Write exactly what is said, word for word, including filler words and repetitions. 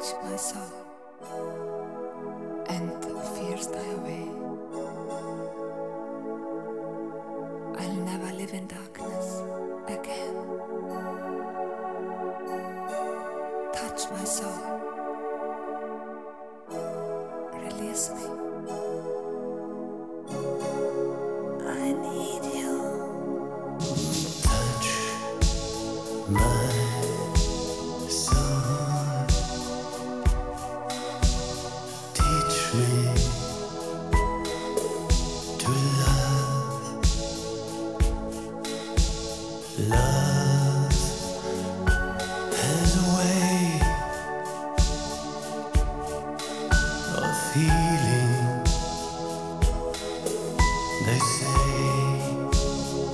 touch my soul, and fears die away. I'll never live in darkness again. Touch my soul, release me. I need you. Touch my soul, teach me to love, love.